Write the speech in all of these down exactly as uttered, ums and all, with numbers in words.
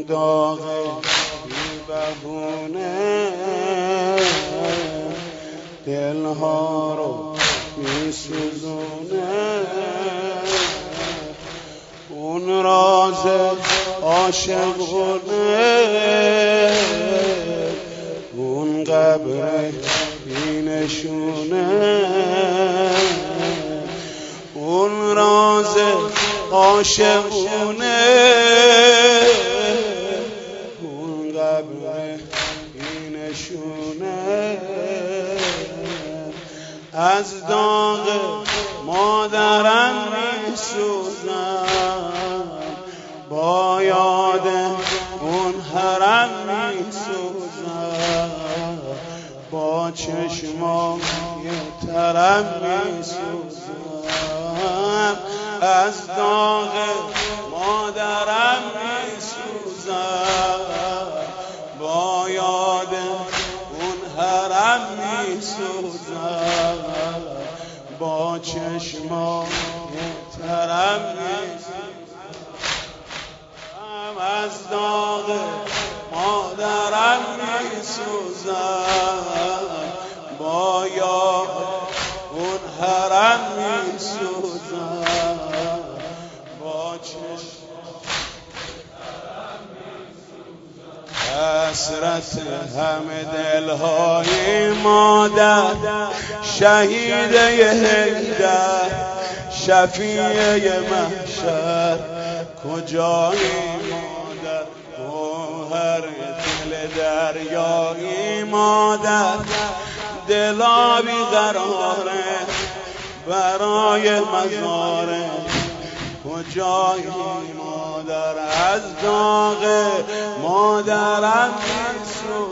داغ بی بهونه دلها رو می سوزونه. اون راز عاشقونه اون قبر بی نشونه. اون راز عاشقونه اون قبر بی نشونه. از داغ مادرم می سوزم با یاد اون حرم می سوزم با چشمای ترم می سوزم. از داغ مادرم می سوزم با یاد اون حرم می سوزم با چشمای ترم می سوزم. از داغ مادرم می سوزم با یاد اون حرم می سوزم با چشمای ترم می سوزم. حسرت همه دلهای مادر شهیده حیدر شفیع محشر کجایی مادر گوهر دل دریایی مادر دلا بی قراره برای مزاره کجایی مادر. از داغ مادرم می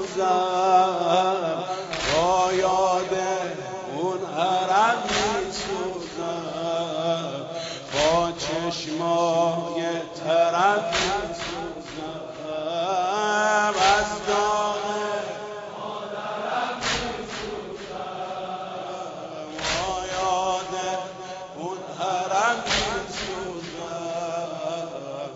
سوزم با یاد اون حرم می سوزم با چشمای ترم می سوزم. از داغ مادرم می سوزم با یاد اون حرم می سوزم.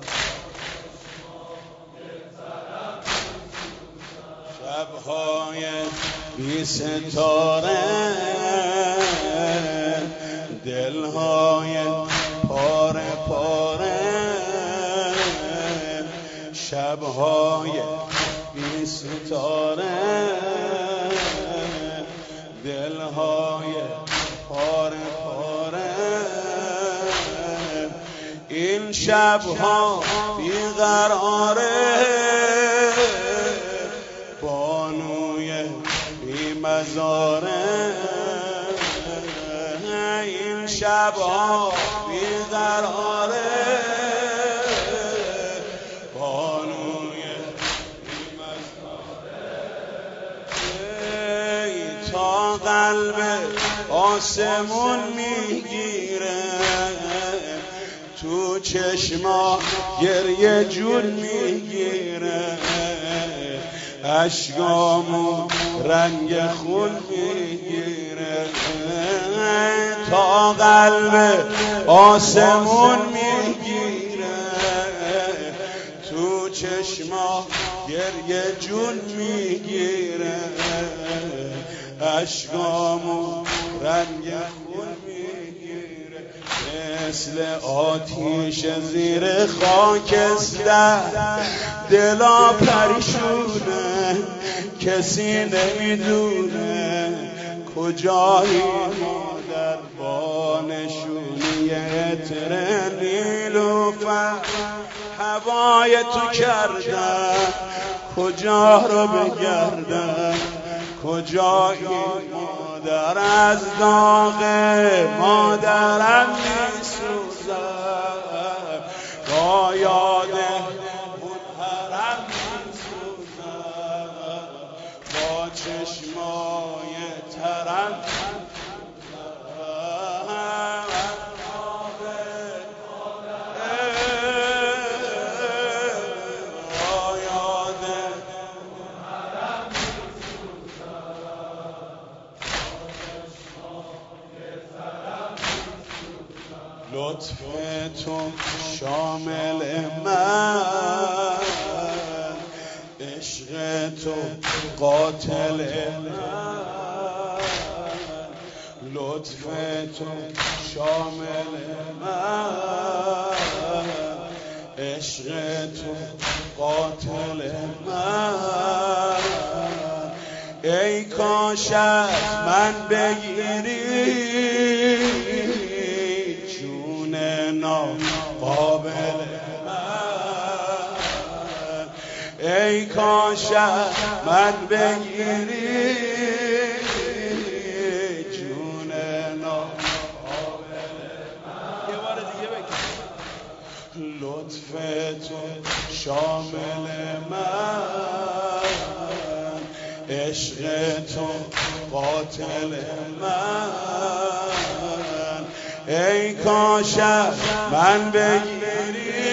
شبهای بی ستاره دلهای پاره پاره شبهای بی ستاره دلهای پاره پاره. این شبها بی قراره بانوی بی مزاره. این شبها بی قراره بانوی بی مزاره. تا قلب آسمون میگیره تو چشما گریه جون میگیره اشکامو رنگ خون میگیره. تا قلب آسمون میگیره تو چشما گریه جون میگیره اشکامو رنگ خون میگیره. مثل آتیش زیر خاکستر دلا پریشونه کسی نمیدونه کجایی مادر با نشونی عطر نیلوفر هوای تو کردن کجا رو بگردن کجایی مادر. از داغ مادرم می سوزم با یاد اون حرم می سوزم با چشمای ترم لطف تو شامل من تو قاتل من، لطف تو شامل من، عشق تو قاتل من. ای کاش از من بگیری جون ناقابل من، ای کاش از من بگیری جون ناقابل من. یه بار دیگه بگیر. لطف تو شامل من، عشق تو قاتل من. ای کاش من بگیری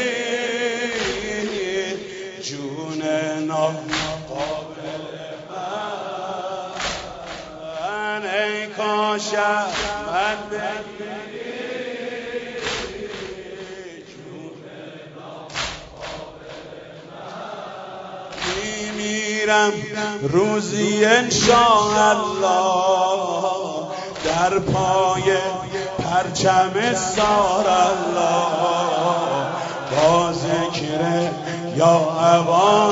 جون ناقابل من، ای کاش من بگیری جون ناقابل من. میمیرم روزی انشاءالله در پای پرچم سار الله، با ذکر یا ابا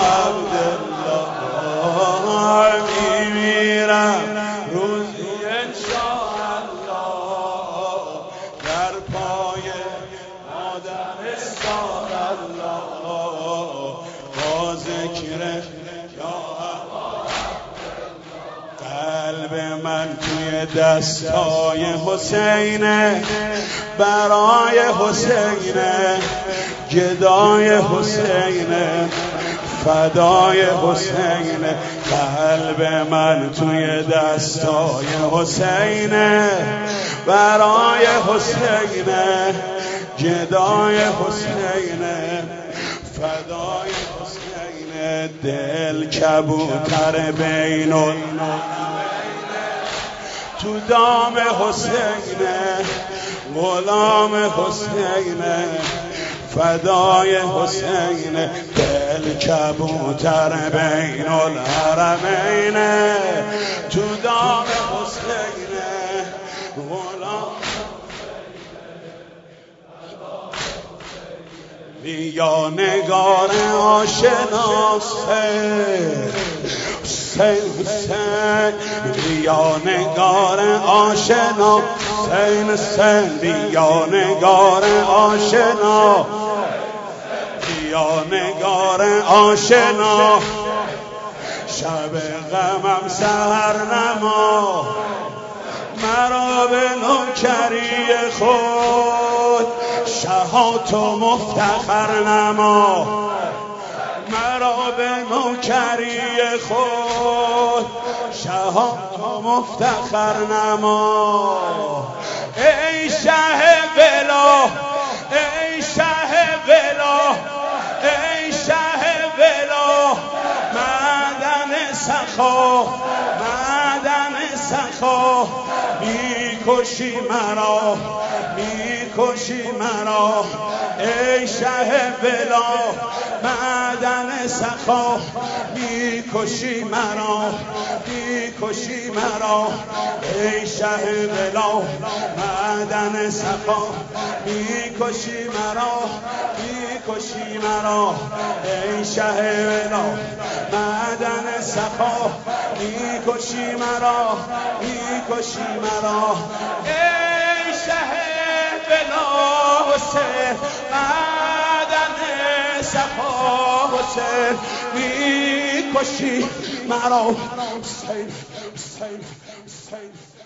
عبدالله. میمیرم روزی انشاءالله در پای مادر سار الله، با ذکر یا ابا عبدالله. قلب من توی دستای حسینه، برای حسینه، گدای حسینه، فدای حسینه. قلب من توی دستای حسینه، برای حسینه، گدای حسینه، فدای حسینه. دل کبوتر بین تو دام حسینه، غلام حسینه، فدای حسینه. دل کبوتر بین الحرمینه تو دام حسینه، غلام یا نگار آشنا حسین حسین، یا نگار آشنا حسین حسین، یا نگار آشنا، یا نگار آشنا. شب غمم سحر نما، مرا به نوکری خود شهات و مفتخر نما، مرا به نوکری خود شهات و مفتخر نما. ای شه ولا، ای شه ولا، ای شه ولا، معدن سخا، معدن سخا. میکشی مرا، میکشی مرا، ای شه ولا، معدن سخا. میکشی مرا، میکشی مرا، ای شه ولا، معدن سخا. میکشی مرا، میکشی مرا، ای شه ولا، معدن سخا. میکشی مرا، میکشی مرا، ای شه ولا حسین، معدن سخا حسین. میکشی مرا حسین، حسین، حسین.